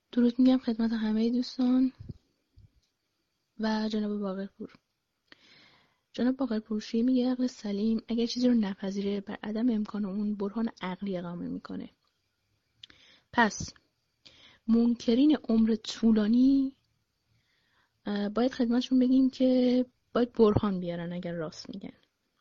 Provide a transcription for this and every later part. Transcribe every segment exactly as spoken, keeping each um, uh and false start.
درود میگم خدمت همه دوستان و جناب باقرپور. جناب باقرپورشی میگه عقل سلیم اگر چیزی رو نپذیره بر عدم امکان اون برهان عقلی اقامه میکنه. پس منکرین عمر طولانی باید خدمتشون بگیم که باید برهان بیارن اگر راست میگن.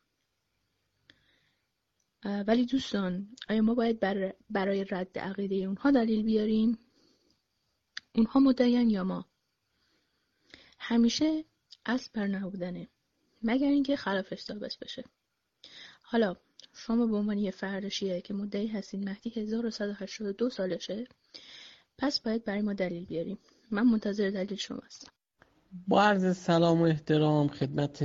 ولی دوستان، آیا ما باید بر برای رد عقیده اونها دلیل بیاریم؟ اونها مدعیان یا ما؟ همیشه اصل بر نبودنه مگر اینکه خلافش ثابت بشه. حالا شما به عنوان یه فرد شیعه که مدعی هستین مهدی هزار و صد و هشتاد و دو سالشه، پس باید برای ما دلیل بیاریم. من منتظر دلیل شما هستم. با عرض سلام و احترام خدمت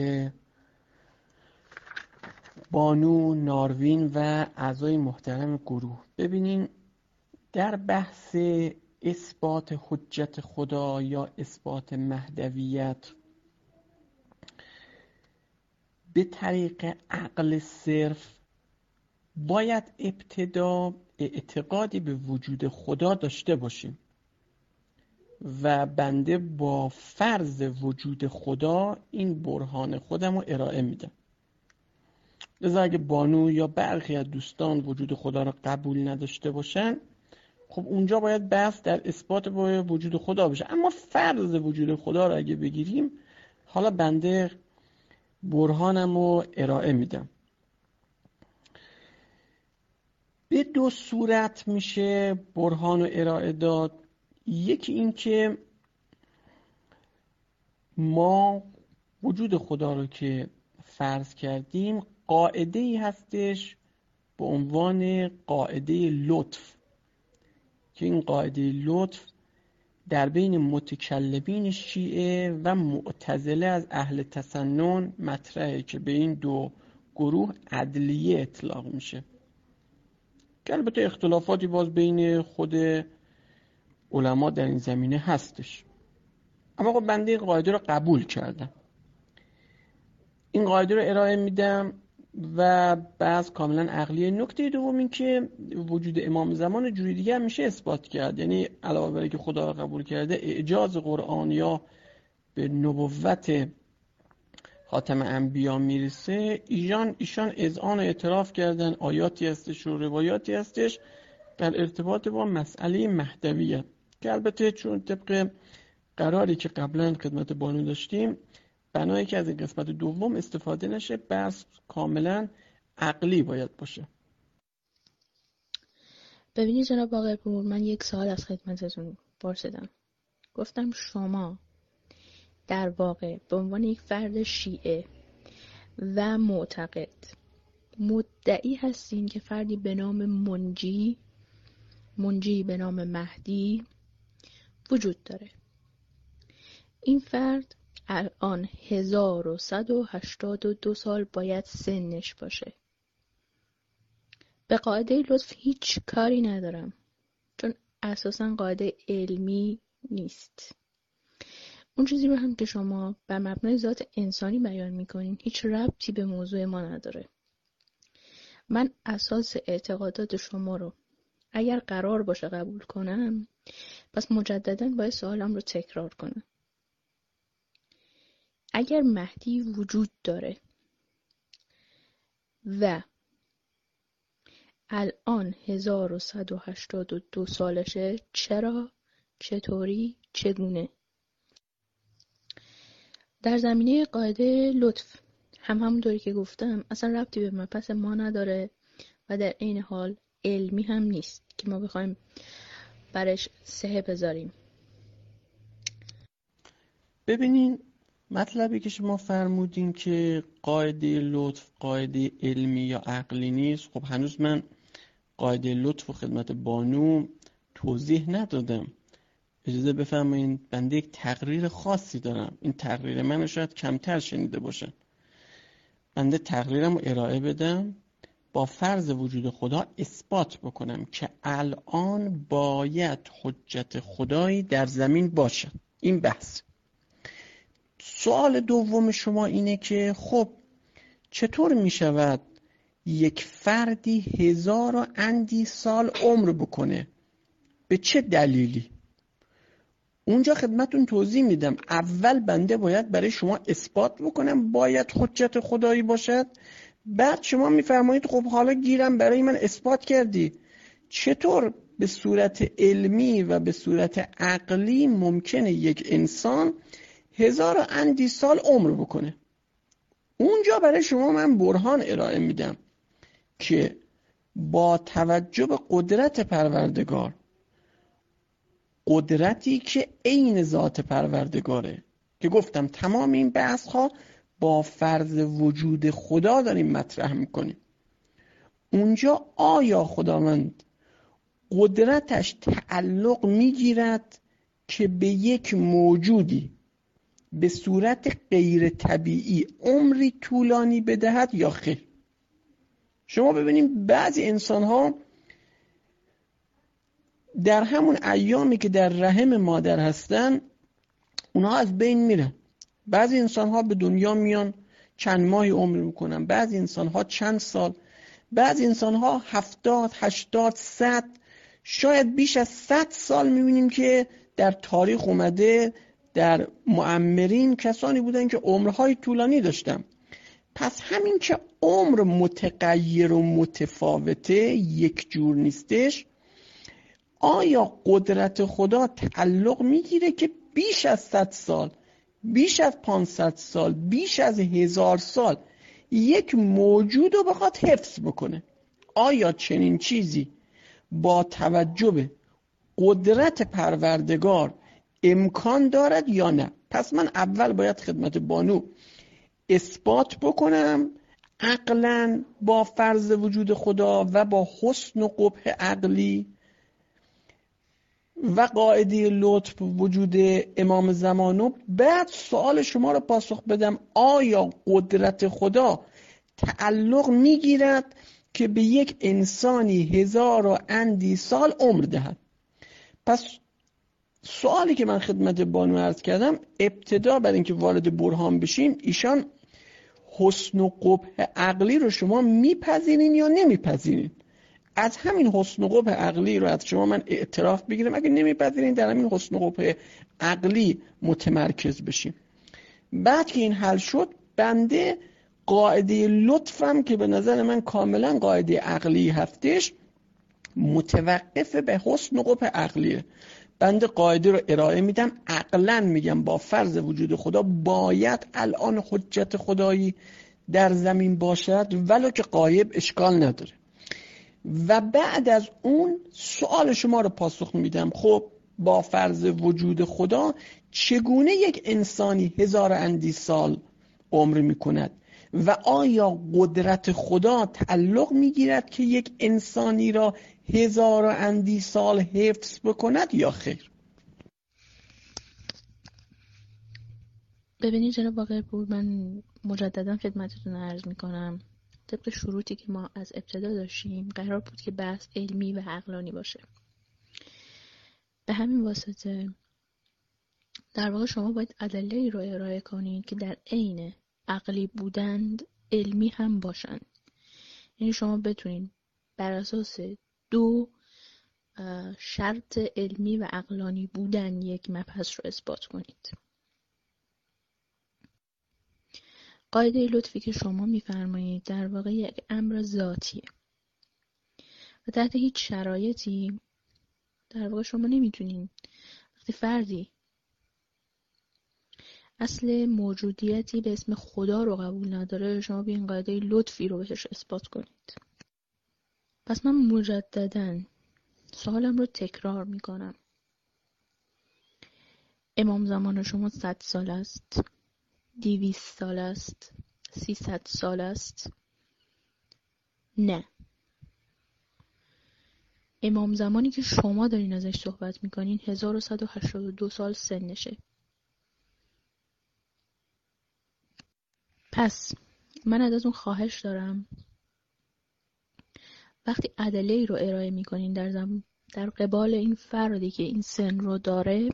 بانو ناروین و اعضای محترم گروه. ببینین، در بحث اثبات حجت خدا یا اثبات مهدویت به طریق عقل صرف باید ابتدا اعتقادی به وجود خدا داشته باشیم و بنده با فرض وجود خدا این برهان خودم رو ارائه میدم. لذا اگه بانو یا برخی از دوستان وجود خدا رو قبول نداشته باشن، خب اونجا باید بحث در اثبات با وجود خدا بشه. اما فرض وجود خدا رو اگه بگیریم، حالا بنده برهانم رو ارائه میدم. به دو صورت میشه برهان رو ارائه داد. یکی این که ما وجود خدا رو که فرض کردیم، قاعده ای هستش به عنوان قاعده لطف که این قاعده لطف در بین متکلمین شیعه و معتزله از اهل تسنن مطرحه که به این دو گروه عدلیه اطلاق میشه، که البته اختلافاتی باز بین خود علما در این زمینه هستش. اما خب بنده این قاعده رو قبول کردم، این قاعده رو ارائه میدم و بعض کاملا عقلیه. نکته دوم این که وجود امام زمان جوری دیگه هم میشه اثبات کرد، یعنی علاوه بر اینکه خدا رو قبول کرده، اعجاز قرآن یا به نبوت خاتم انبیا میرسه، ایشان ایشان اذعان و اعتراف کردن آیاتی هستش و روایاتی هستش در ارتباط با مسئله مهدویت، که البته چون طبق قراری که قبلا خدمت بانو داشتیم بنایی که از این قسمت دوم استفاده نشه، بس کاملا عقلی باید باشه. ببینید جناب باقرپور، من یک سوال از خدمتتون پرسیدم. گفتم شما در واقع به عنوان یک فرد شیعه و معتقد مدعی هستین که فردی به نام منجی منجی به نام مهدی وجود داره. این فرد الان هزار و صد و هشتاد و دو سال باید سنش باشه. به قاعده لطف هیچ کاری ندارم، چون اساساً قاعده علمی نیست. اون چیزی رو هم که شما بر مبنای ذات انسانی بیان میکنین هیچ ربطی به موضوع ما نداره. من اساس اعتقادات شما رو اگر قرار باشه قبول کنم، پس مجدداً باید سوالم رو تکرار کنم. اگر مهدی وجود داره و الان هزار و صد و هشتاد و دو سالشه، چرا؟ چطوری؟ چگونه؟ در زمینه قاعده لطف هم همونطوری که گفتم اصلا ربطی به مبحث ما نداره و در عین حال علمی هم نیست که ما بخوایم برش سهه بذاریم. ببینین، مطلبی که شما فرمودین که قاعده لطف قاعده علمی یا عقلی نیست، خب هنوز من قاعده لطف و خدمت بانو توضیح ندادم. اجازه بفرمایین، بنده یک تقریر خاصی دارم. این تقریر من شاید کمتر شنیده باشن. بنده تقریرم رو ارائه بدم، با فرض وجود خدا اثبات بکنم که الان باید حجت خدایی در زمین باشد. این بحث. سوال دوم شما اینه که خب چطور می شود یک فردی هزار و اندی سال عمر بکنه؟ به چه دلیلی؟ اونجا خدمتون توضیح میدم اول بنده باید برای شما اثبات بکنم باید حجت خدایی باشد، بعد شما میفرمایید خب حالا گیرم برای من اثبات کردی، چطور به صورت علمی و به صورت عقلی ممکنه یک انسان هزار و اندی سال عمر بکنه؟ اونجا برای شما من برهان ارائه میدم که با توجه به قدرت پروردگار، قدرتی که عین ذات پروردگاره، که گفتم تمام این بحث ها با فرض وجود خدا داریم مطرح میکنیم، اونجا آیا خداوند قدرتش تعلق میگیرد که به یک موجودی به صورت غیر طبیعی عمری طولانی بدهد یا خیر؟ شما ببینید بعضی انسان ها در همون ایامی که در رحم مادر هستن اونها از بین میرن. بعضی انسان ها به دنیا میان چند ماهی عمر میکنن، بعضی انسان ها چند سال، بعضی انسان ها هفتاد، هشتاد، صد، شاید بیش از صد سال میبینیم که در تاریخ اومده در معمرین کسانی بودن که عمرهای طولانی داشتن. پس همین که عمر متغیر و متفاوته، یک جور نیستش، آیا قدرت خدا تعلق میگیره که بیش از صد سال، بیش از پانصد سال، بیش از هزار سال یک موجود رو بخواد حفظ بکنه؟ آیا چنین چیزی با توجه به قدرت پروردگار امکان دارد یا نه؟ پس من اول باید خدمت بانو اثبات بکنم عقلاً با فرض وجود خدا و با حسن و قبح عقلی و قاعده لطف وجود امام زمانو، بعد سوال شما رو پاسخ بدم آیا قدرت خدا تعلق میگیرد که به یک انسانی هزار و اندی سال عمر دهد؟ پس سوالی که من خدمت بانو عرض کردم، ابتدا برای اینکه وارد برهان بشیم، ایشان حسن و قبح عقلی رو شما میپذیرین یا نمیپذیرین؟ از همین حسن و قبح عقلی رو از شما من اعتراف بگیرم، اگه نمیپذیرین در همین حسن و قبح عقلی متمرکز بشیم. بعد که این حل شد، بنده قاعده لطفم که به نظر من کاملا قاعده عقلی هستش متوقف به حسن و قبح عقلیه، بنده قاعده رو ارائه میدم، عقلا میگم با فرض وجود خدا باید الان حجت خدایی در زمین باشد ولو که غایب، اشکال نداره. و بعد از اون سوال شما رو پاسخ میدم خب با فرض وجود خدا چگونه یک انسانی هزار اندی سال عمر میکند و آیا قدرت خدا تعلق میگیرد که یک انسانی را هزار اندی سال حفظ بکند یا خیر؟ ببینید جناب آقای پور، من مجددا خدمتتون عرض میکنم طبق شروطی که ما از ابتدا داشتیم قرار بود که بحث علمی و عقلانی باشه. به همین واسطه در واقع شما باید ادله‌ای رو ارائه کنید که در عین عقلی بودند علمی هم باشند. یعنی شما بتونید بر اساس دو شرط علمی و عقلانی بودن یک مبحث رو اثبات کنید. قاعده لطفی که شما میفرمایید در واقع یک امر ذاتیه و تحت هیچ شرایطی در واقع شما نمیتونین وقتی فردی اصل موجودیتی به اسم خدا رو قبول نداره شما به این قاعده لطفی رو بهش اثبات کنید. پس من مجدداً سوالم رو تکرار میکنم. امام زمان شما صد سال است، دویست سال است، سیصد سال است؟ نه. امام زمانی که شما دارین ازش صحبت میکنین هزار و صد و هشتاد و دو سال سنشه. پس من ازتون خواهش دارم وقتی ادله‌ای رو ارائه میکنین در زم... در قبال این فردی که این سن رو داره،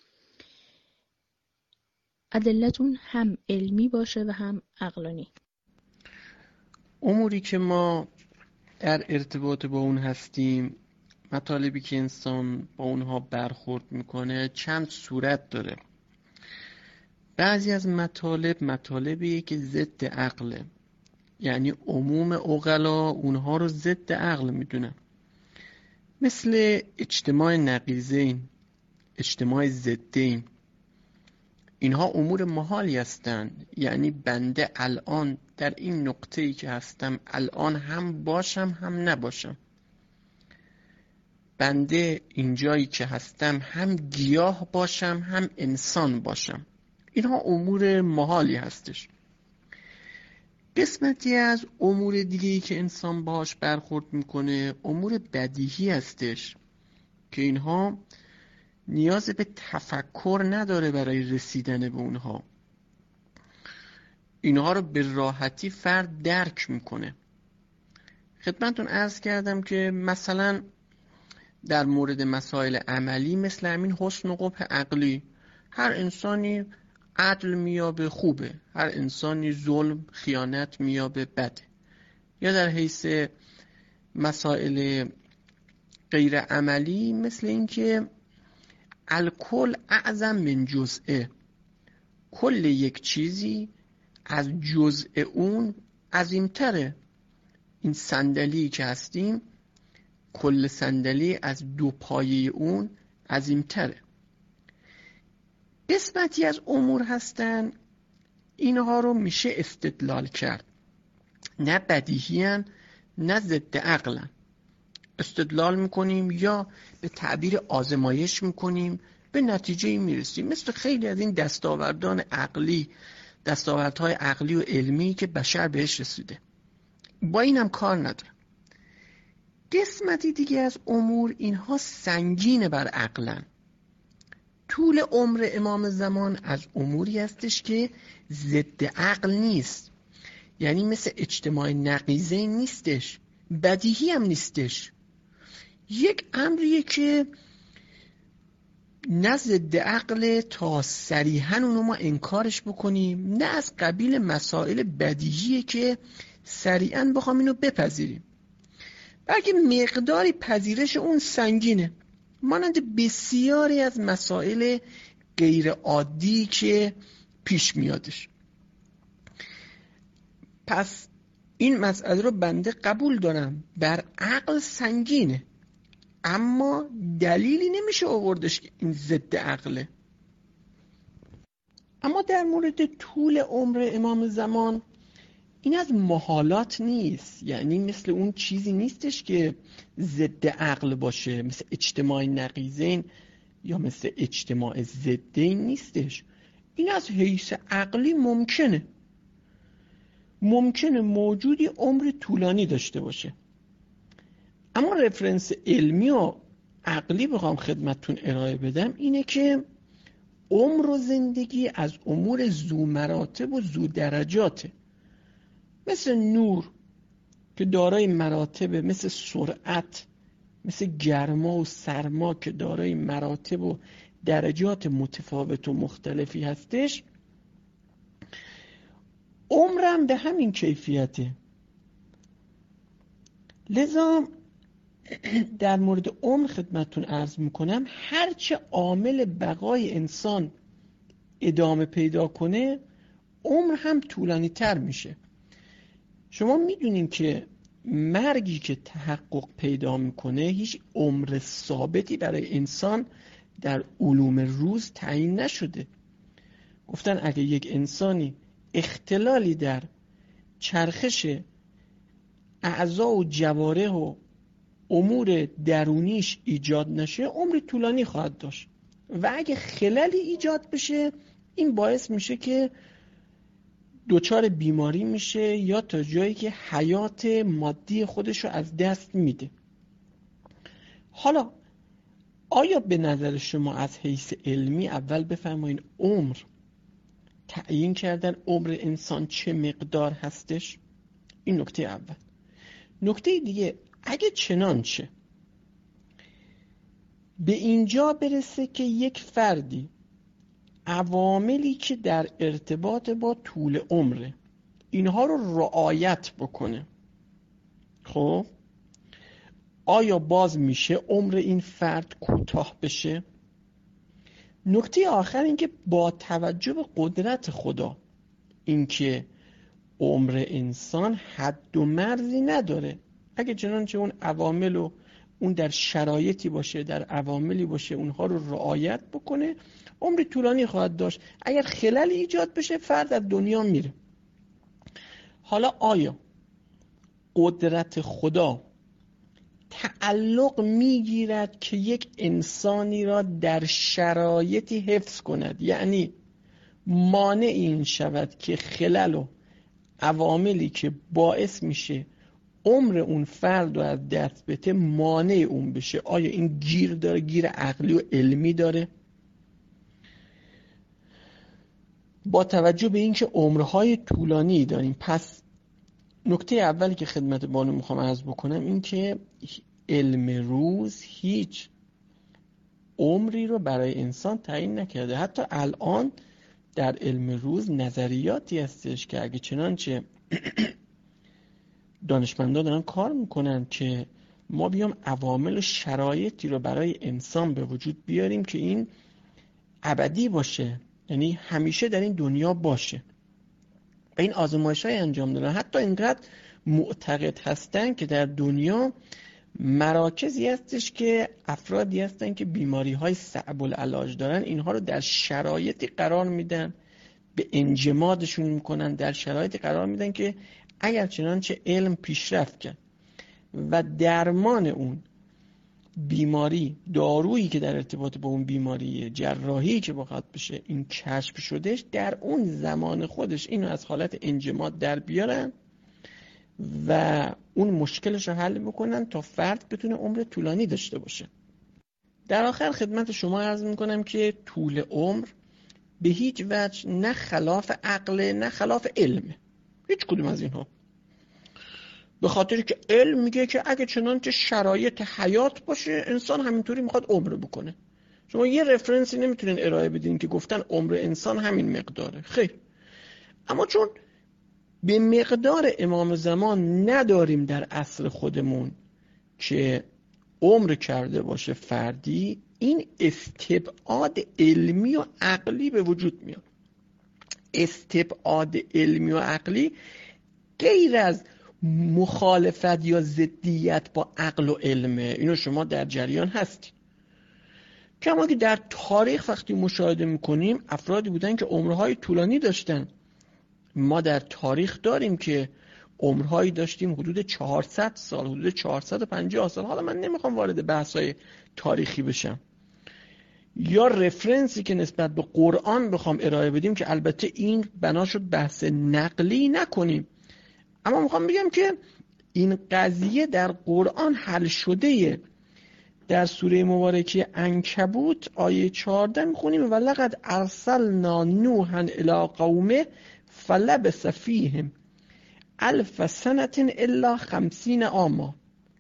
ادلتون هم علمی باشه و هم عقلانی. اموری که ما در ارتباط با اون هستیم مطالبی که انسان با اونها برخورد میکنه چند صورت داره. بعضی از مطالب مطالبیه که ضد عقله، یعنی عموم عقلا اونها رو ضد عقل میدونن، مثل اجتماع نقیضین، اجتماع ضدین. اینها امور محالی هستند، یعنی بنده الان در این نقطه‌ای که هستم الان هم باشم هم نباشم. بنده اینجایی که هستم هم گیاه باشم هم انسان باشم. اینها امور محالی هستش. قسمتی از امور دیگه‌ای که انسان باهاش برخورد میکنه امور بدیهی هستش که اینها نیاز به تفکر نداره برای رسیدن به اونها. اینها رو به راحتی فرد درک میکنه. خدمتتون عرض کردم که مثلا در مورد مسائل عملی مثل همین حسن و قبح عقلی، هر انسانی عدل میابه خوبه، هر انسانی ظلم خیانت میابه بده. یا در حیث مسائل غیر عملی مثل این که الکل اعظم من جزءه، کل یک چیزی از جزء اون عظیمتره. این صندلی که هستیم کل صندلی از دو پایه اون عظیمتره. قسمتی از امور هستن اینها رو میشه استدلال کرد، نه بدیهی هن نه ضد عقلن. استدلال میکنیم یا به تعبیر آزمایش میکنیم به نتیجه میرسیم، مثل خیلی از این دستاوردان عقلی، دستاوردهای عقلی و علمی که بشر بهش رسیده. با اینم کار ندارم. قسمتی دیگه از امور اینها سنگین بر عقلن. طول عمر امام زمان از اموری هستش که ضد عقل نیست، یعنی مثل اجتماع نقیضه نیستش، بدیهی هم نیستش. یک امریه که نه ضد عقل تا صریحاً اونو ما انکارش بکنیم، نه از قبیل مسائل بدیهیه که صریحاً بخوام اینو بپذیریم، بلکه مقداری پذیرش اون سنگینه، مانند بسیاری از مسائل غیر عادی که پیش میادش. پس این مسئله رو بنده قبول دارم، بر عقل سنگینه، اما دلیلی نمیشه آوردش که این ضد عقله. اما در مورد طول عمر امام زمان این از محالات نیست، یعنی مثل اون چیزی نیستش که ضد عقل باشه، مثل اجتماع نقیضین یا مثل اجتماع ضدین نیستش. این از حیث عقلی ممکنه ممکنه موجودی عمر طولانی داشته باشه. اما رفرنس علمی و عقلی بخوام خدمتتون ارائه بدم اینه که عمر و زندگی از امور ذو مراتب و ذو درجاته، مثل نور که دارای مراتب، مثل سرعت، مثل گرما و سرما که دارای مراتب و درجات متفاوت و مختلفی هستش. عمرم به همین کیفیته. لذا در مورد عمر خدمتتون عرض میکنم هرچه عامل بقای انسان ادامه پیدا کنه عمر هم طولانی تر میشه. شما میدونین که مرگی که تحقق پیدا میکنه هیچ عمر ثابتی برای انسان در علوم روز تعیین نشده. گفتن اگه یک انسانی اختلالی در چرخش اعضا و جوارح و امور درونیش ایجاد نشه عمر طولانی خواهد داشت، و اگه خللی ایجاد بشه این باعث میشه که دچار بیماری میشه یا تا جایی که حیات مادی خودش رو از دست میده. حالا آیا به نظر شما از حیث علمی اول بفرمایید عمر تعیین کردن عمر انسان چه مقدار هستش؟ این نکته اول. نکته دیگه، اگه چنانچه به اینجا برسه که یک فردی عواملی که در ارتباط با طول عمره اینها رو رعایت بکنه، خب آیا باز میشه عمر این فرد کوتاه بشه؟ نکته آخر این که با توجه به قدرت خدا، اینکه عمر انسان حد و مرزی نداره، اگه چنانچه اون عوامل و اون در شرایطی باشه، در عواملی باشه اونها رو رعایت بکنه، عمر طولانی خواهد داشت. اگر خللی ایجاد بشه فرد از دنیا میره. حالا آیا قدرت خدا تعلق میگیرد که یک انسانی را در شرایطی حفظ کند، یعنی مانع این شود که خلل و عواملی که باعث میشه عمر اون فرد رو از دست بده مانع اون بشه؟ آیا این گیر داره، گیر عقلی و علمی داره؟ با توجه به اینکه عمرهای طولانی داریم، پس نکته اولی که خدمت بانو میخوام عرض بکنم این که علم روز هیچ عمری رو برای انسان تعیین نکرده. حتی الان در علم روز نظریاتی هستش که اگه چنانچه دانشمندان دارن کار میکنن که ما بیام عوامل و شرایطی رو برای انسان به وجود بیاریم که این ابدی باشه، یعنی همیشه در این دنیا باشه. و این آزمایش‌های انجام دادن. حتی اینقدر معتقد هستن که در دنیا مراکزی هستش که افرادی هستن که بیماری‌های صعب العلاج دارن، اینها رو در شرایطی قرار میدن، به انجمادشون میکنن، در شرایطی قرار میدن که اگر چنانچه علم پیشرفت کرد و درمان اون بیماری، دارویی که در ارتباط با اون بیماری، جراحی که باید بشه این کشف شدش، در اون زمان خودش اینو از حالت انجماد در بیارن و اون مشکلش رو حل میکنن تا فرد بتونه عمر طولانی داشته باشه. در آخر خدمت شما عرض میکنم که طول عمر به هیچ وجه نه خلاف عقل نه خلاف علمه، هیچ کدوم از اینها. به خاطر که علم میگه که اگه چنانچه شرایط حیات باشه انسان همینطوری میخواد عمر بکنه. شما یه رفرنسی نمیتونین ارائه بدین که گفتن عمر انسان همین مقداره، خیر. اما چون به مقدار امام زمان نداریم در عصر خودمون که عمر کرده باشه فردی، این استبعاد علمی و عقلی به وجود میاد. استبعاد علمی و عقلی غیر از مخالفت یا ضدیت با عقل و علمه، اینو شما در جریان هستید. کما که در تاریخ وقتی مشاهده میکنیم افرادی بودن که عمرهای طولانی داشتن. ما در تاریخ داریم که عمرهایی داشتیم حدود چهارصد سال، حدود چهارصد و پنجاه سال. حالا من نمیخوام وارد بحث‌های تاریخی بشم. یا رفرنسی که نسبت به قرآن بخوام ارائه بدیم که البته این بنا شد بحث نقلی نکنیم، اما میخوام بگم که این قضیه در قرآن حل شده. در سوره مبارکه عنکبوت آیه چهارده میخونیم ولقد ارسلنا نوحا الی قومه فلبث فیهم الف سنة الا خمسین عاما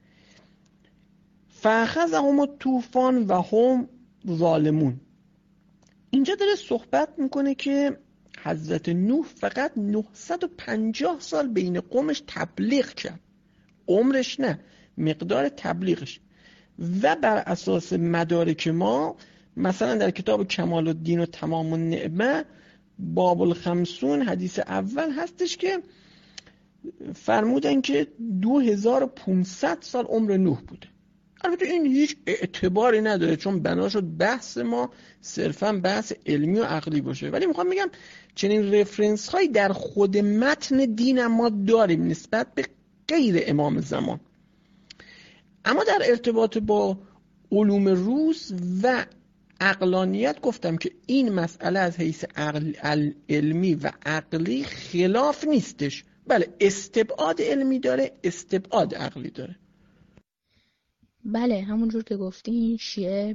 فاخذهم الطوفان و هم ظالمون. اینجا داره صحبت میکنه که حضرت نوح فقط نهصد و پنجاه سال بین قومش تبلیغ کرد، عمرش نه، مقدار تبلیغش. و بر اساس مدارک ما مثلا در کتاب کمال الدین و تمام النعمه باب الخمسون حدیث اول هستش که فرمودن که دو هزار و پانصد سال عمر نوح بوده. البته این هیچ اعتباری نداره چون بنا شد بحث ما صرفا بحث علمی و عقلی باشه، ولی میخوام بگم چنین رفرنس هایی در خود متن دین ما داریم نسبت به غیر امام زمان. اما در ارتباط با علوم روز و عقلانیت گفتم که این مسئله از حیث عقل علمی و عقلی خلاف نیستش. بله، استبعاد علمی داره، استبعاد عقلی داره. بله، همونجور که گفتین شیعه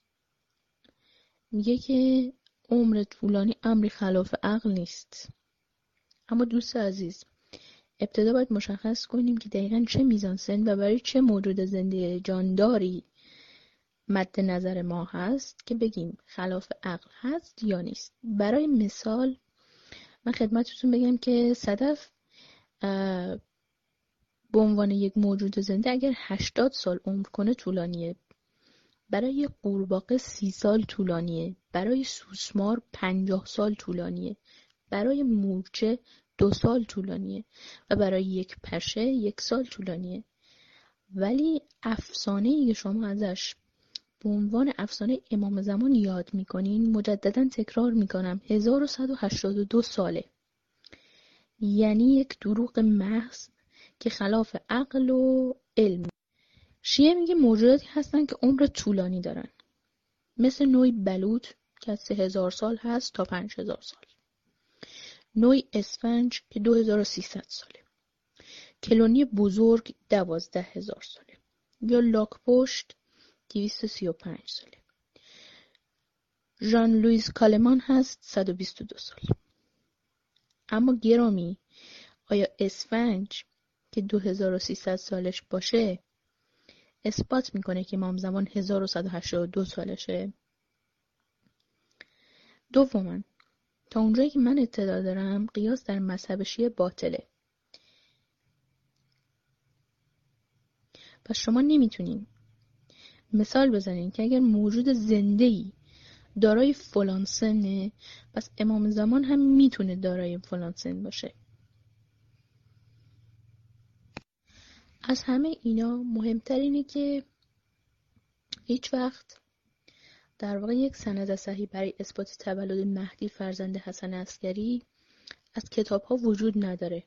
میگه که عمر طولانی امری خلاف عقل نیست. اما دوست عزیز، ابتدا باید مشخص کنیم که دقیقاً چه میزان سن و برای چه موجود زنده جانداری مد نظر ما هست که بگیم خلاف عقل هست یا نیست. برای مثال من خدمتتون بگم که صدف به عنوان یک موجود زنده اگر هشتاد سال عمر کنه طولانیه. برای قورباغه سی سال طولانیه. برای سوسمار پنجاه سال طولانیه. برای مورچه دو سال طولانیه و برای یک پشه یک سال طولانیه. ولی افسانه‌ای که شما ازش به عنوان افسانه امام زمان یاد میکنین، مجددا تکرار میکنم، هزار و صد و هشتاد و دو ساله. یعنی یک دروغ محض که خلاف عقل و علم. شیعه میگه موجوداتی هستن که عمر طولانی دارن، مثل نوعی بلوط که از سه هزار سال هست تا پنج هزار سال، نوعی اسفنج که دو هزار و سیصد ساله، کلونی بزرگ دوازده هزار ساله، یا لاک‌پشت دویست و سی و پنج ساله. ژان لوئیس کالمان هست صد و بیست و دو سال. اما گرامی، آیا اسفنج که دو هزار و سیصد سالش باشه اثبات میکنه که امام زمان هزار و صد و هشتاد و دو سالشه؟ دوما، تا اونجایی که من اطلاع دارم قیاس در مذهب شیعه باطله. پس شما نمیتونین مثال بزنین که اگر موجود زنده‌ای دارای فلان سنه، پس امام زمان هم میتونه دارای فلان سن باشه. از همه اینا مهمتر اینه که هیچ وقت در واقع یک سند صحیح برای اثبات تولد مهدی فرزند حسن عسکری از کتاب ها وجود نداره.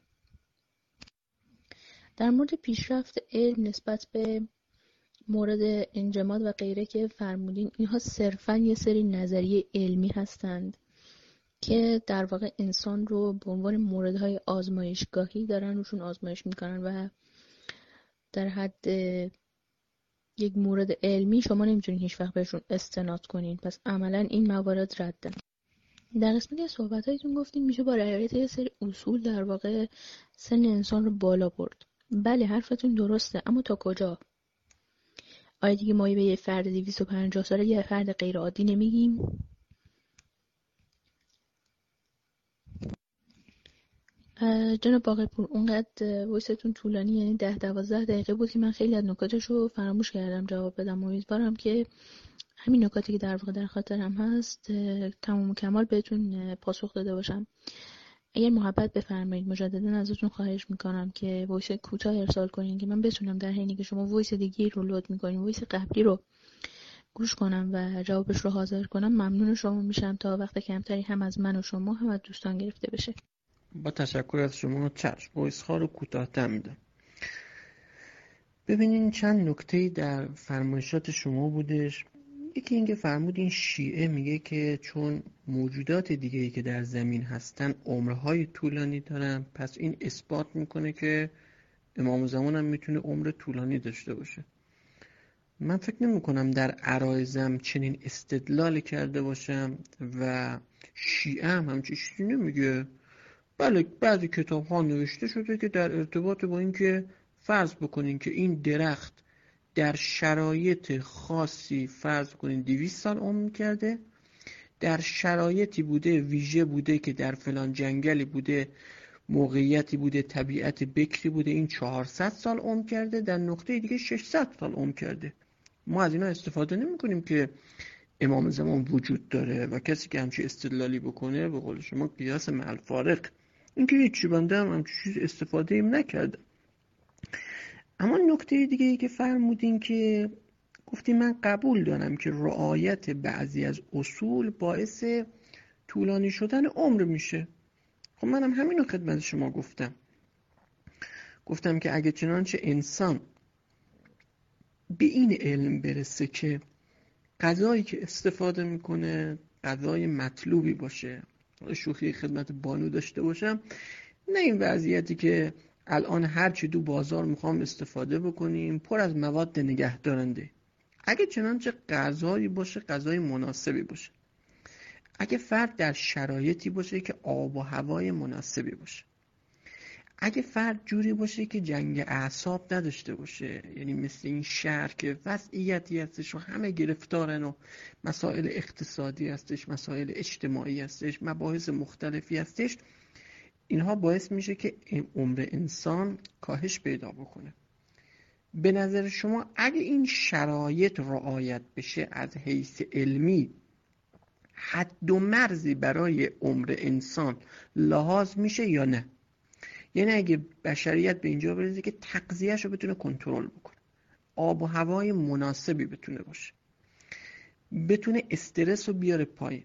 در مورد پیشرفت علم نسبت به مورد انجماد و غیره که فرمودین، اینها صرفاً یه سری نظریه علمی هستند که در واقع انسان رو به عنوان موردهای آزمایشگاهی دارن روشون آزمایش میکنن و در حد یک مورد علمی شما نمیتونید هیچ وقت بهشون استناد کنین. پس عملاً این موارد ردن. در قسمتی از صحبتایتون گفتین میشه با رعایت یه سری اصول در واقع سن انسان رو بالا برد. بله حرفتون درسته، اما تا کجا؟ آیا دیگه ما به یه فرد دویست و پنجاه ساله یه فرد غیر عادی نمیگیم؟ جناب باقرپور، اونقدر وایستون طولانی، یعنی ده دوازده دقیقه بود که من خیلی از نکاتش رو فراموش کردم جواب بدم. امیدوارم که همین نکاتی که در واقع در خاطرم هست تمام و کمال بهتون پاسخ داده باشم. اگر محبت بفرمایید مجددا ازتون خواهش میکنم که وایس کوتاه ارسال کنین که من بتونم در حینی که شما وایس دیگه رو لود میکنین وایس قبلی رو گوش کنم و جوابش رو حاضر کنم. ممنون شما میشم تا وقت کمتری هم از من و شما هم از دوستان گرفته بشه. با تشکر از شما. چشم، وایس ها رو کوتاه‌تر میدم. ببینین چند نکته در فرمایشات شما بودش. یکی اینکه فرمودین شیعه میگه که چون موجودات دیگه‌ای که در زمین هستن عمرهای طولانی دارن، پس این اثبات میکنه که امام زمان هم میتونه عمر طولانی داشته باشه. من فکر نمی کنم در عرایزم چنین استدلال کرده باشم و شیعه هم همچین چیزی نمیگه. بله بعضی کتاب ها نوشته شده که در ارتباط با اینکه فرض بکنین که این درخت در شرایط خاصی فرض کنین دویست سال عمر کرده، در شرایطی بوده ویژه بوده که در فلان جنگلی بوده، موقعیتی بوده، طبیعت بکری بوده، این چهارصد سال عمر کرده، در نقطه دیگه ششصد سال عمر کرده. ما از اینا استفاده نمی کنیم که امام زمان وجود داره و کسی که همچی استدلالی بکنه به قول شما قیاس مع الفارق. این که هیچی، بنده هم همچی چیز استفاده ایم نکردم. اما نکته دیگه ای که فرمودین که گفتیم من قبول دارم که رعایت بعضی از اصول باعث طولانی شدن عمر میشه. خب منم همینو خدمت شما گفتم. گفتم که اگه چنانچه انسان به این علم برسه که غذایی که استفاده میکنه غذای مطلوبی باشه، شوخی خدمت بانو داشته باشم، نه این وضعیتی که الان هر چی دو بازار میخوام استفاده بکنیم پر از مواد نگهدارنده. اگه چنانچه غذایی باشه غذای مناسبی باشه، اگه فرد در شرایطی باشه که آب و هوای مناسبی باشه، اگه فرد جوری باشه که جنگ اعصاب نداشته باشه، یعنی مثل این شهر که وضعیتی هستش و همه گرفتارن و مسائل اقتصادی هستش، مسائل اجتماعی هستش، مباحث مختلفی هستش، اینها باعث میشه که عمر انسان کاهش پیدا بکنه. به نظر شما اگه این شرایط رعایت بشه از حیث علمی حد و مرزی برای عمر انسان لحاظ میشه یا نه؟ یعنی اگه بشریت به اینجا برسه که تغذیه‌شو بتونه کنترل بکنه، آب و هوای مناسبی بتونه باشه، بتونه استرس رو بیاره پایین،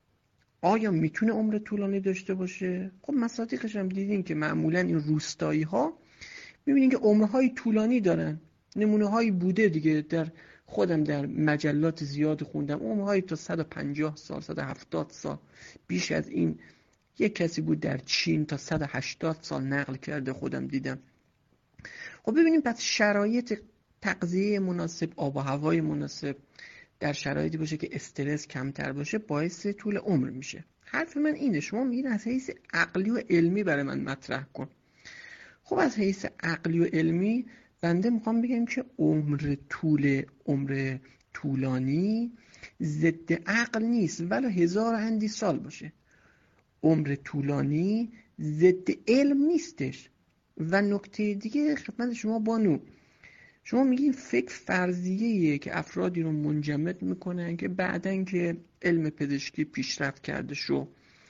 آیا میتونه عمر طولانی داشته باشه؟ خب مصادیقش هم دیدین که معمولا این روستایی ها میبینین که عمرهای طولانی دارن. نمونه هایی بوده دیگه، در خودم در مجلات زیاد خوندم عمرهایی تا صد و پنجاه سال، صد و هفتاد سال، بیش از این یک کسی بود در چین تا صد و هشتاد سال نقل کرده، خودم دیدم. خب ببینیم پس شرایط تغذیه مناسب، آب و هوای مناسب در شرایطی باشه که استرس کمتر باشه باعث طول عمر میشه. حرف من اینه، شما میگین از حیث عقلی و علمی برای من مطرح کن. خب از حیث عقلی و علمی بنده میخوام بگم که عمر طول عمر طولانی ضد عقل نیست، ولی هزار اندی سال باشه. عمر طولانی ضد علم نیستش. و نکته دیگه خدمت شما بانو، شما میگین فکر فرضیه‌ایه که افرادی رو منجمد میکنن که بعدن که علم پزشکی پیشرفت کرده شو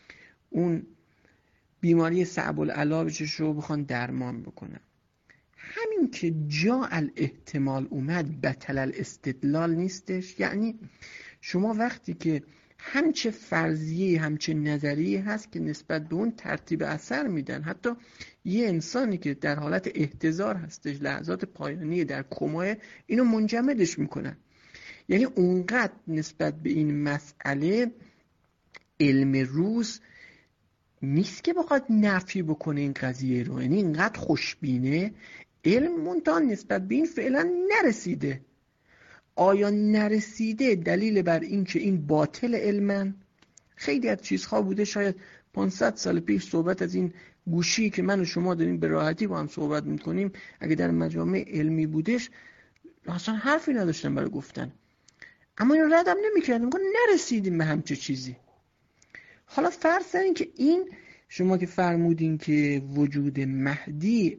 اون بیماری صعب العلاجش رو بخوان درمان بکنن. همین که جا الاحتمال اومد بطل الاستدلال نیستش. یعنی شما وقتی که همچه فرضیه همچه نظریه هست که نسبت به اون ترتیب اثر میدن، حتی یه انسانی که در حالت احتضار هستش، لحظات پایانی در کماه، اینو منجمدش میکنن. یعنی اونقدر نسبت به این مسئله علم روز نیست که بخواد نفی بکنه این قضیه رو. یعنی اینقدر خوشبینه علم منتها نسبت به این فعلا نرسیده. آیا نرسیده دلیل بر این که این باطل علمن؟ خیلی از چیزها بوده شاید پانصد سال پیش صحبت از این گوشی که من و شما داریم به راحتی با هم صحبت میکنیم اگه در مجامع علمی بودش اصلا حرفی نداشتن برای گفتن، اما اینو ردم نمیکردیم، میگن نرسیدیم به همچه چیزی. حالا فرض کنین که این شما که فرمودین که وجود مهدی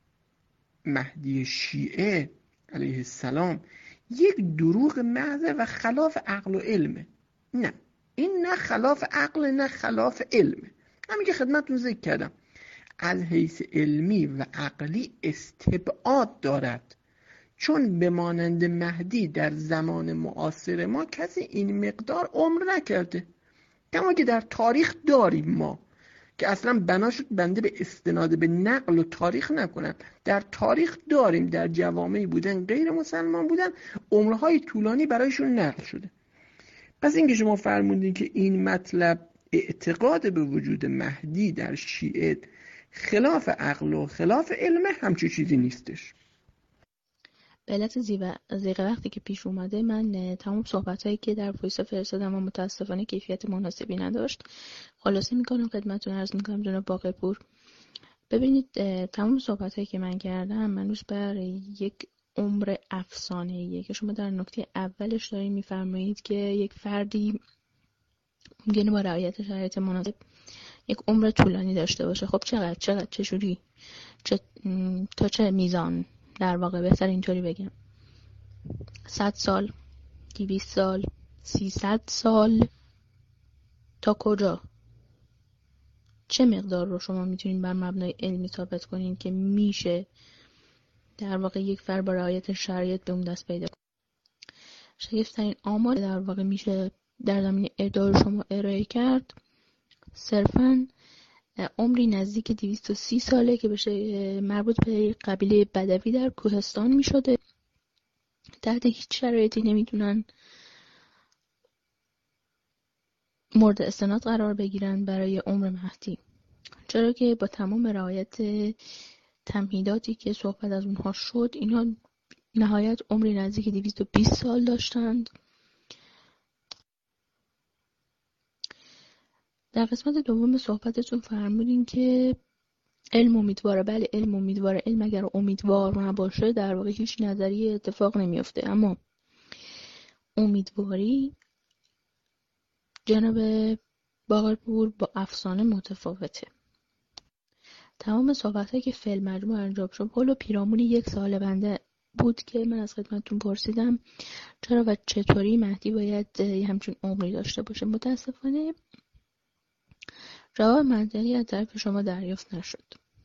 مهدی شیعه علیه السلام یک دروغ محض و خلاف عقل و علمه. نه، این نه خلاف عقل نه خلاف علمه. همین که خدمتتون ذکر کردم از حیث علمی و عقلی استبعاد دارد، چون به مانند مهدی در زمان معاصر ما کسی این مقدار عمر نکرده. کما که در تاریخ داریم ما که اصلا بنا شد بنده به استناد به نقل و تاریخ نکنم، در تاریخ داریم در جوامعی بودن غیر مسلمان بودن عمرهای طولانی برایشون نقل شده. پس اینکه شما فرمودین که این مطلب اعتقاد به وجود مهدی در شیعه خلاف عقل و خلاف علم، همچون چیزی نیستش. به علت زیغ وقتی که پیش اومده من تمام صحبتایی که در وایس فرستادم و متاسفانه کیفیت مناسبی نداشت خلاصه میکنم خدمتتون عرض میکنم جناب باقرپور. ببینید تمام صحبتایی که من کردم منوس بر یک عمر افسانه‌ایه که شما در نکته اولش دارین میفرمایید که یک فردی ممکنه با رعایت شرایط مناسب یک عمر طولانی داشته باشه. خب چقدر چقدر چجوری چه، تا چه میزان؟ در واقع بهتر اینطوری بگم صد سال، دویست سال، سیصد سال، تا کجا؟ چه مقدار رو شما میتونین بر مبنای علمی ثابت کنین که میشه در واقع یک فرد با رعایت شرایط به اون دست پیدا کنه؟ شگفت‌ترین آمار در واقع میشه در زمینه ادعا شما ارائه کرد صرفاً عمری نزدیک دویست و سی ساله که بشه مربوط به قبیله بدوی در کوهستان می شده. تحت هیچ شرایطی نمیتونن مورد استناد قرار بگیرن برای عمر مهدی، چرا که با تمام رعایت تمهیداتی که صحبت از اونها شد اینها نهایت عمری نزدیک دویست و بیست سال داشتند. در قسمت دوم صحبتتون فرمودین که علم امیدواره. بله علم امیدواره. علم اگر امیدوار نباشه در واقع هیچ نظریه اتفاق نمیفته. اما امیدواری جناب باقرپور با افسانه متفاوته. تمام صحبت‌هایی که فیلم مجموع انجام شد حول و پیرامون یک سوال بنده بود که من از خدمتتون پرسیدم چرا و چطوری مهدی باید یه همچین عمری داشته باشه. متاسفانه جواب منطقی از طرف شما دریافت نشد.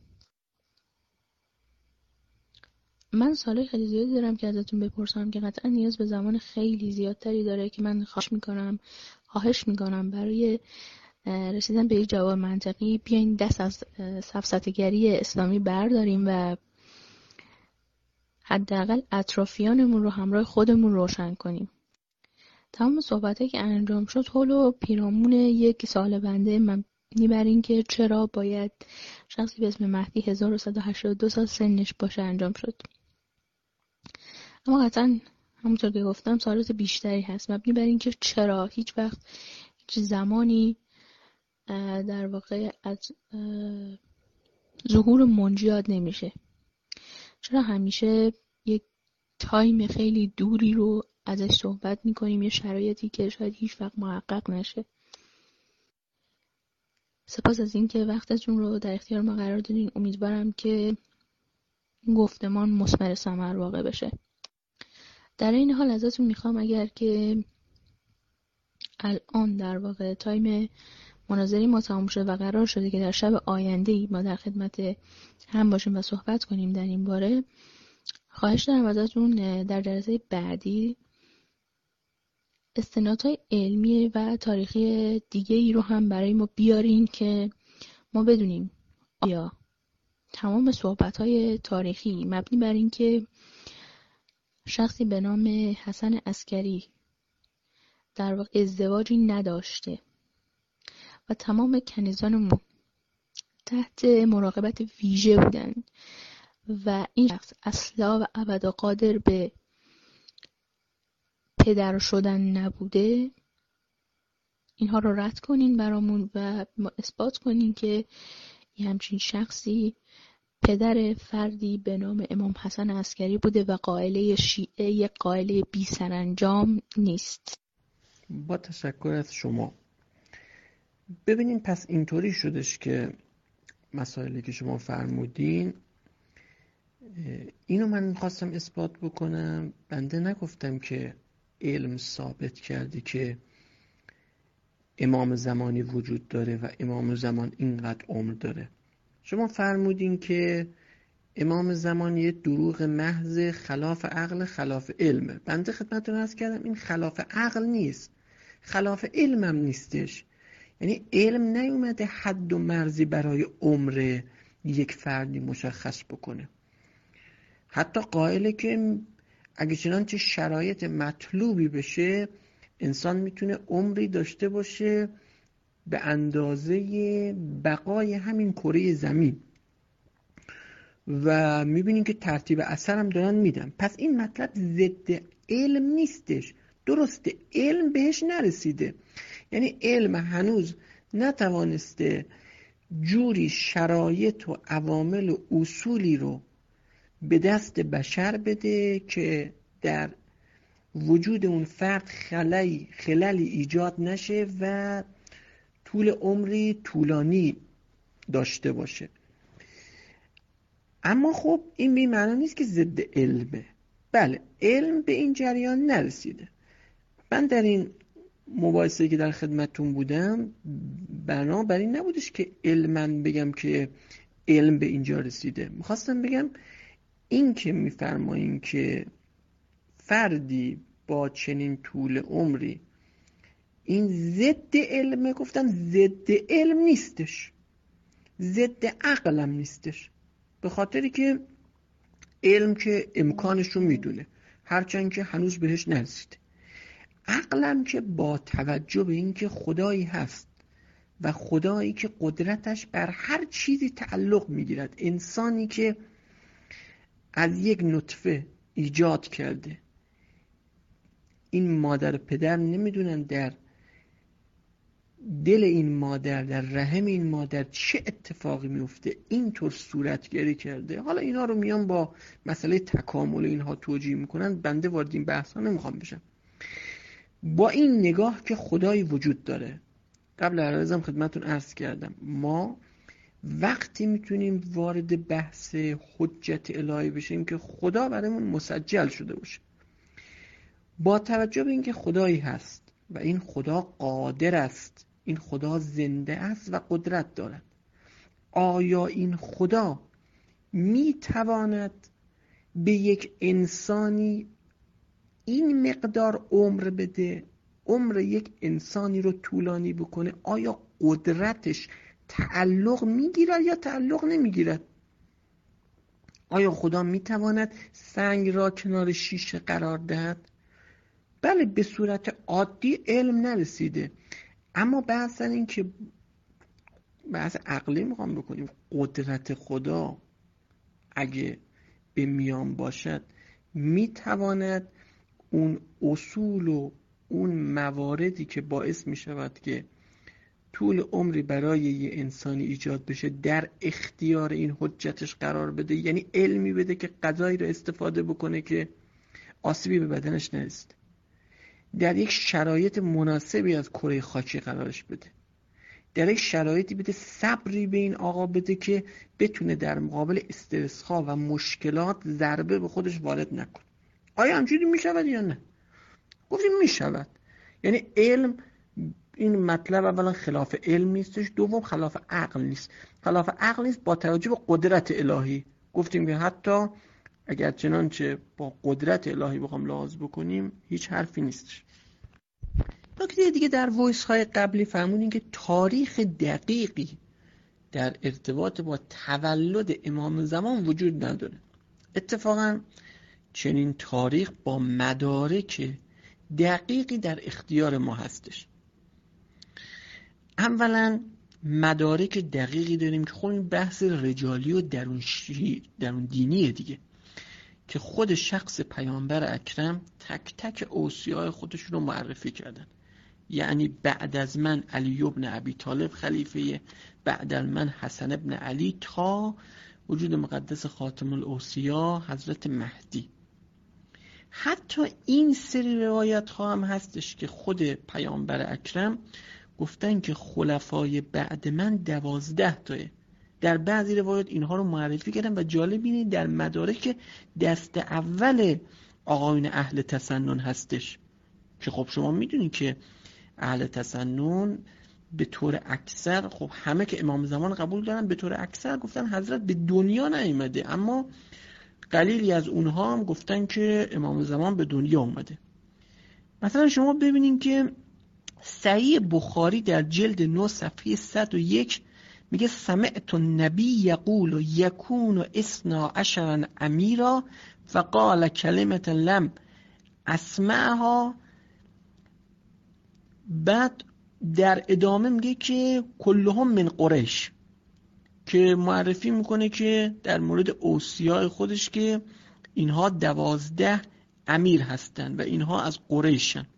من سالهای خیلی زیادی دارم که ازتون بپرسم که قطعا نیاز به زمان خیلی زیادتری داره که من خواهش میکنم خواهش میکنم برای رسیدن به یک جواب منطقی بیاین دست از سفسطه‌گری اسلامی برداریم و حداقل اطرافیانمون رو همراه خودمون روشن کنیم. تمام صحبتایی که انجام شد حول و پیرامون یک سوال بنده مبنی بر این که چرا باید شخصی به اسم مهدی هزار و صد و هشتاد و دو سال سنش باشه انجام شد. اما قطعا همونطور که گفتم سوالات بیشتری هست مبنی بر این که چرا هیچ وقت هیچ زمانی در واقع از ظهور منجی یاد نمیشه. چرا همیشه یک تایم خیلی دوری رو ازش صحبت میکنیم، یه شرایطی که شاید هیچ وقت محقق نشه. سپاس از این که وقتتون رو در اختیار ما قرار دادین. امیدوارم که گفتمان مثمر ثمر واقع بشه. در این حال ازتون میخوام اگر که الان در واقع تایم مناظری ما تموم شده و قرار شده که در شب آینده ما در خدمت هم باشیم و صحبت کنیم در این باره، خواهش دارم ازتون در جلسه بعدی استنادهای علمی و تاریخی دیگه ای رو هم برای ما بیارین که ما بدونیم آیا تمام صحبت‌های تاریخی مبنی بر این که شخصی به نام حسن عسکری در واقع ازدواجی نداشته و تمام کنیزانمون تحت مراقبت ویژه بودن و این شخص اصلا و ابدا قادر به پدر شدن نبوده، اینها رو رد کنین برامون و ما اثبات کنین که یه همچین شخصی پدر فردی به نام امام حسن عسکری بوده و قائله شیعه یک قائله بی سرانجام نیست. با تشکر از شما. ببینین پس اینطوری شدش که مسائلی که شما فرمودین اینو من خواستم اثبات بکنم. بنده نگفتم که علم ثابت کرده که امام زمانی وجود داره و امام زمان اینقدر عمر داره. شما فرمودین که امام زمان یه دروغ محض خلاف عقل خلاف علمه. بنده خدمتتون عرض کردم این خلاف عقل نیست، خلاف علمم نیستش. یعنی علم نیومده حد و مرزی برای عمر یک فردی مشخص بکنه. حتی قائله که اگه چنانچه شرایط مطلوبی بشه انسان میتونه عمری داشته باشه به اندازه بقای همین کره زمین و میبینیم که ترتیب اثر هم دارن میدن. پس این مطلب ضد علم نیستش. درسته علم بهش نرسیده، یعنی علم هنوز نتوانسته جوری شرایط و عوامل و اصولی رو به دست بشر بده که در وجود اون فرد خلایی خللی ایجاد نشه و طول عمری طولانی داشته باشه. اما خب این به معنی نیست که ضد علمه. بله علم به این جریان نرسیده. من در این مباحثه که در خدمتتون بودم بنابراین نبودش که علماً بگم که علم به اینجا رسیده. میخواستم بگم این که میفرمایین که فردی با چنین طول عمری این ضد علمه، گفتم ضد علم نیستش، ضد عقلم نیستش، به خاطری که علم که امکانش رو میدونه هرچند که هنوز بهش نرسیده. عقلم که با توجه به این که خدایی هست و خدایی که قدرتش بر هر چیزی تعلق میگیرد، انسانی که از یک نطفه ایجاد کرده، این مادر پدر نمیدونن در دل این مادر در رحم این مادر چه اتفاقی میفته، اینطور صورتگری کرده. حالا اینا رو میان با مسئله تکامل اینها توجیه میکنن، بنده وارد این بحثا نمیخوام بشم. با این نگاه که خدایی وجود داره، قبل عرضم خدمتون عرض کردم ما وقتی میتونیم وارد بحث حجت الهی بشیم که خدا برامون مسجل شده باشه، با توجه به اینکه خدایی هست و این خدا قادر است، این خدا زنده است و قدرت دارد. آیا این خدا میتواند به یک انسانی این مقدار عمر بده، عمر یک انسانی رو طولانی بکنه؟ آیا قدرتش تعلق میگیرد یا تعلق نمیگیرد؟ آیا خدا میتواند سنگ را کنار شیشه قرار دهد؟ بله، به صورت عادی علم نرسیده، اما بحث این که بحث عقلی میخوام بکنیم، قدرت خدا اگه به میان باشد میتواند اون اصول و اون مواردی که باعث میشود که طول عمری برای یه انسانی ایجاد بشه در اختیار این حجتش قرار بده، یعنی علمی بده که غذایی رو استفاده بکنه که آسیبی به بدنش نرسه، در یک شرایط مناسبی از کره خاکی قرارش بده، در یک شرایطی بده صبری به این آقا بده که بتونه در مقابل استرس ها و مشکلات ضربه به خودش وارد نکنه. آیا همچنین میشود یا نه؟ گفتیم میشود. یعنی علم، این مطلب اولا خلاف علم نیستش، دوم خلاف عقل نیست. خلاف عقل نیست با توجه به قدرت الهی. گفتیم که حتی اگر چنانچه با قدرت الهی بخوام لحاظ بکنیم هیچ حرفی نیستش. نکته دیگه در وایس های قبلی فهمونیم که تاریخ دقیقی در ارتباط با تولد امام زمان وجود نداره. اتفاقا چنین تاریخ با مدارک دقیقی در اختیار ما هستش. اولا مدارک دقیقی داریم که خب این بحث رجالی و درون, شی... درون دینیه دیگه، که خود شخص پیامبر اکرم تک تک اوصیای خودشون رو معرفی کردن. یعنی بعد از من علی ابن ابی طالب خلیفه، بعد از من حسن ابن علی، تا وجود مقدس خاتم الاوصیا حضرت مهدی. حتی این سری روایت ها هم هستش که خود پیامبر اکرم گفتن که خلفای بعد من دوازده تاه. در بعضی روایات اینها رو معرفی کردن و جالب اینه در مدارک دست اول آقایون اهل تسنن هستش که خب شما میدونید که اهل تسنن به طور اکثر، خب همه که امام زمان قبول دارن، به طور اکثر گفتن حضرت به دنیا نیامده، اما قلیلی از اونها هم گفتن که امام زمان به دنیا اومده. مثلا شما ببینید که صحیح بخاری در جلد نه صفحه صد و یک میگه سمعت النبی یقول یکون اثنا عشر امیرا فقال کلمه لم اسمعها. بعد در ادامه میگه که کلهم من قریش، که معرفی میکنه که در مورد اوصیای خودش که اینها دوازده امیر هستن و اینها از قریشن.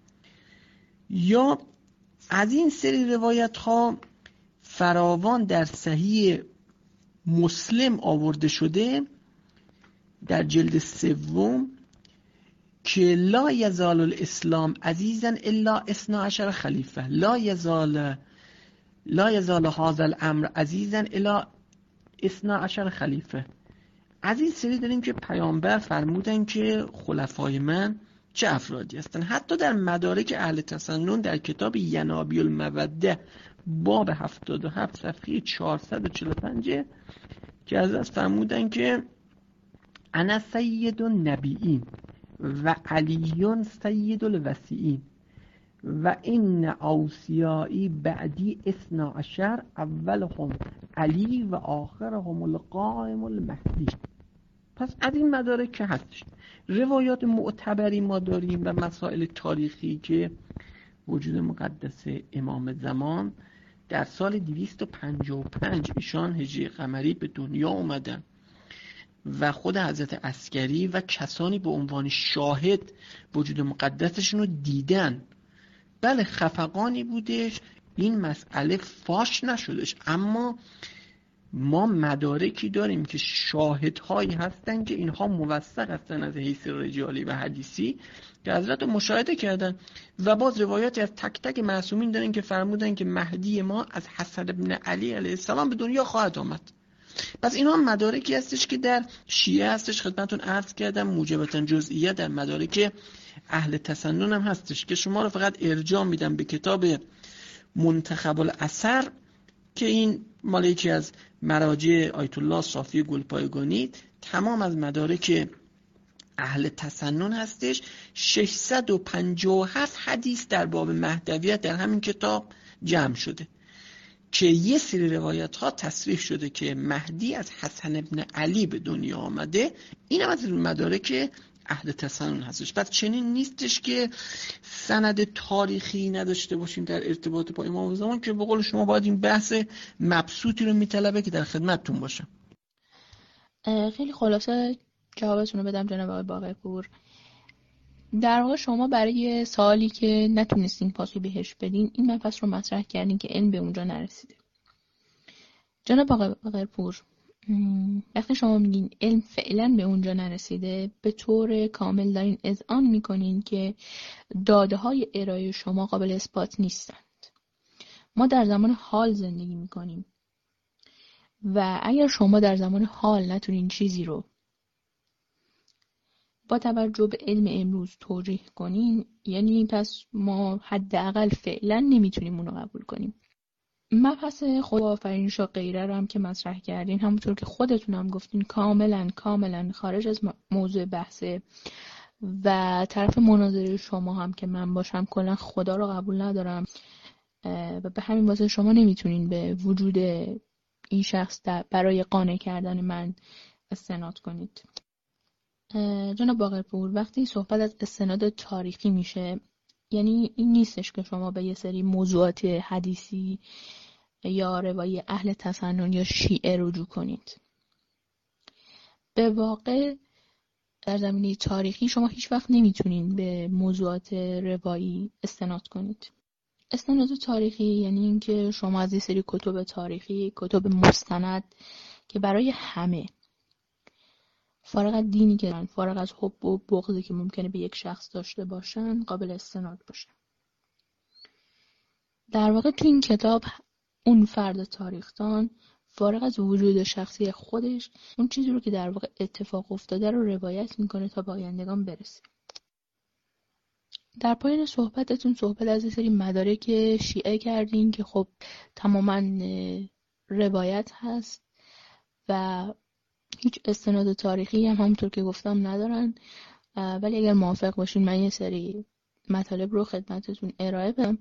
یا از این سری روایت ها فراوان در صحیح مسلم آورده شده در جلد سوم که لا یزال الاسلام عزیزا الا اثنا عشر خلیفه، لا یزال لا یزال هذا الامر عزیزا الا اثنا عشر خلیفه. از این سری داریم که پیامبر فرمودن که خلفای من چه افرادی هستن. حتی در مدارک اهل تسنن در کتاب ینابیع الموده باب هفتاد و هفت صفحه چهارصد و چهل و پنج که از فرمودن که انا سید النبیین و علیون سید الوصیین و این اوصیایی بعدی اثنا عشر اولهم علی و آخرهم القائم المهدی. پس از این مدارک که هستش روایات معتبری ما داریم و مسائل تاریخی که وجود مقدس امام زمان در سال دویست و پنجاه و پنج ایشان هجری قمری به دنیا اومدن و خود حضرت عسکری و کسانی به عنوان شاهد وجود مقدسشون رو دیدن. بله خفقانی بودش، این مسئله فاش نشدش، اما ما مدارکی داریم که شاهدهایی هستن که اینها موثق هستن از حیث رجالی و حدیثی که حضرت رو مشاهده کردن و باز روایاتی از تک تک معصومین دارن که فرمودن که مهدی ما از حسن ابن علی علیه السلام به دنیا خواهد آمد. پس اینا هم مدارکی هستش که در شیعه هستش، خدمتون عرض کردم موجبتاً جزئیه در مدارک اهل تسنن هم هستش که شما رو فقط ارجاع میدم به کتاب منتخب الاثر که این مال یکی از مراجع آیت الله صافی گلپایگانی، تمام از مدارک اهل تسنن هستش. ششصد و پنجاه و هفت حدیث در باب مهدویت در همین کتاب جمع شده که یه سری روایت ها تصریح شده که مهدی از حسن ابن علی به دنیا آمده. این هم از مدارک اهل تسنن هستش. پس چنین نیستش که سند تاریخی نداشته باشیم در ارتباط با امام زمان، که به قول شما باید این بحث مبسوطی رو میطلبه که در خدمتتون باشم. خیلی خلاصه جوابتون رو بدم جناب آقای باقرپور. در واقع شما برای سوالی که نتونستین پاسخی بهش بدین این مبحث رو مطرح کردین که علم به اونجا نرسیده. جناب آقای باقرپور، وقتی شما میگین علم فعلا به اونجا نرسیده، به طور کامل دارین اذعان میکنین که داده های ارائه شما قابل اثبات نیستند. ما در زمان حال زندگی میکنیم و اگر شما در زمان حال نتونین چیزی رو با توجه به علم امروز توجیه کنین، یعنی پس ما حداقل فعلا نمیتونیم اونو قبول کنیم. مبحث خدا آفرینش و غیره رو هم که مطرح کردین، همونطور که خودتون هم گفتین کاملا کاملا خارج از موضوع بحثه و طرف مناظره شما هم که من باشم کلا خدا رو قبول ندارم و به همین واسه شما نمیتونین به وجود این شخص برای قانع کردن من استناد کنید. جناب باقرپور، وقتی صحبت از استناد تاریخی میشه، یعنی این نیستش که شما به یه سری موضوعات حدیثی یا روایی اهل تسنن یا شیعه رجوع کنید. به واقع در زمینه تاریخی شما هیچ وقت نمیتونین به موضوعات روایی استناد کنید. استناد تاریخی یعنی اینکه شما از یه سری کتب تاریخی، کتب مستند که برای همه، فارغ از دینی که دارن، فارغ از حب و بغضی که ممکنه به یک شخص داشته باشن، قابل استناد باشه. در واقع تو این کتاب اون فرد تاریخدان فارغ از وجود شخصی خودش اون چیزی رو که در واقع اتفاق افتاده رو روایت میکنه تا به آیندگان برسه. در پایان صحبتتون صحبت از یه سری مدارک شیعه کردین که خب تماما روایت هست و هیچ استناد تاریخی هم همونطور که گفتم ندارن، ولی اگر موافق باشین من یه سری مطالب رو خدمتتون ارائه بدم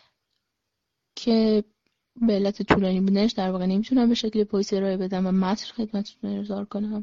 که به علت طولانی بودنش در واقع نمیتونم به شکل پویس ارائه بدم و متن خدمتتون ارسال کنم.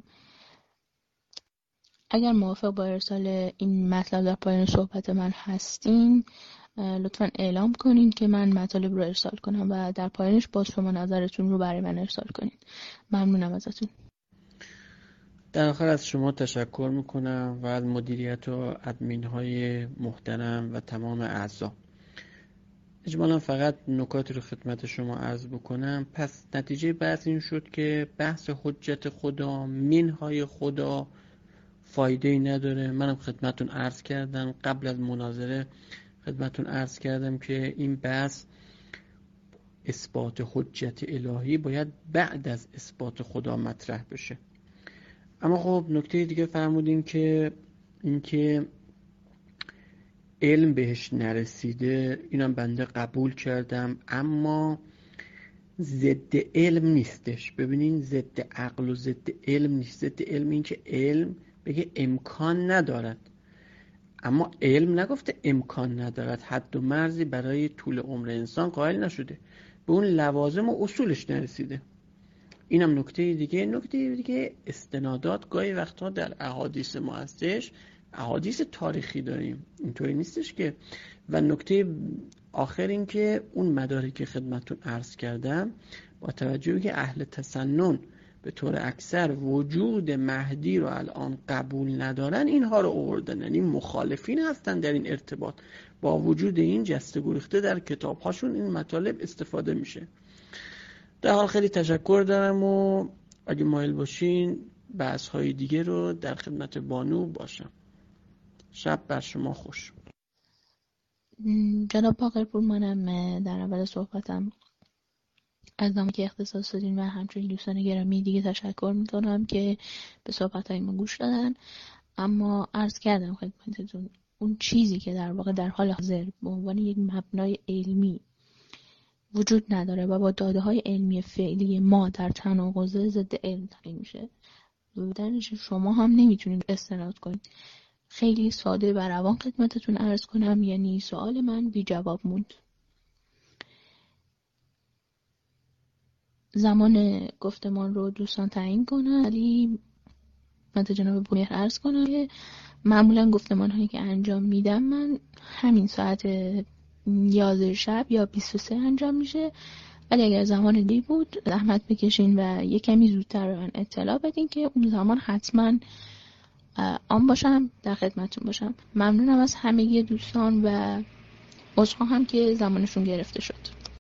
اگر موافق با ارسال این مطلب در پایان صحبت من هستین لطفاً اعلام کنین که من مطالب رو ارسال کنم و در پایانش باز شما نظرتون رو برای من ارسال کنین. ممنونم ازتون. در آخر از شما تشکر میکنم و از مدیریت و ادمین های محترم و تمام اعضا. اجمالا فقط نکاتی رو خدمت شما عرض بکنم. پس نتیجه بحث این شد که بحث حجت خدا، منهای خدا فایده ای نداره. منم خدمتون عرض کردم قبل از مناظره، خدمتون عرض کردم که این بحث اثبات حجت الهی باید بعد از اثبات خدا مطرح بشه. اما خب نکته دیگه فرمودین که اینکه علم بهش نرسیده، اینم بنده قبول کردم، اما ضد علم نیستش. ببینین ضد عقل و ضد علم نیست. ضد علم این که علم بگه امکان ندارد، اما علم نگفته امکان ندارد، حد و مرزی برای طول عمر انسان قائل نشده، به اون لوازم و اصولش نرسیده. اینم نکته دیگه. نکته دیگه استنادات گاهی وقتا در احادیث ما هستش، احادیث تاریخی داریم، اینطوری نیستش که. و نکته آخر این که اون مدارکی که خدمتتون عرض کردم با توجه که اهل تسنن به طور اکثر وجود مهدی رو الان قبول ندارن، اینها رو آوردن، یعنی مخالفین هستن در این ارتباط. با وجود این جسته گریخته در کتاب هاشون این مطالب استفاده میشه. در حال خیلی تشکر دارم و اگه مایل باشین بحث های دیگه رو در خدمت بانو باشم. شب بر شما خوش. جناب باقرپور، منم در اول صحبتم از زمانی که اختصاص دادین و همچنین دوستان گرامی دیگه تشکر میکنم که به صحبتهای ما گوش دادن. اما عرض کردم خدمتتون اون چیزی که در واقع در حال حاضر به عنوان یک مبنای علمی وجود نداره و با داده های علمی فعلی ما در تناقض ضد علم تعیین میشه، بودنش شما هم نمیتونید استناد کنید. خیلی ساده و روان خدمتتون عرض کنم، یعنی سوال من بی جواب موند. زمان گفتمان رو دوستان تعیین کنن، ولی من تا جناب بومهر عرض کنم که معمولا گفتمان هایی که انجام میدم من همین ساعت یازده شب یا بیست و سه انجام میشه، ولی اگر زمان دی بود زحمت بکشین و یه کمی زودتر به من اطلاع بدین که اون زمان حتما آن باشم، در خدمتتون باشم. ممنونم از همگی دوستان و عذرخواهم که زمانشون گرفته شد.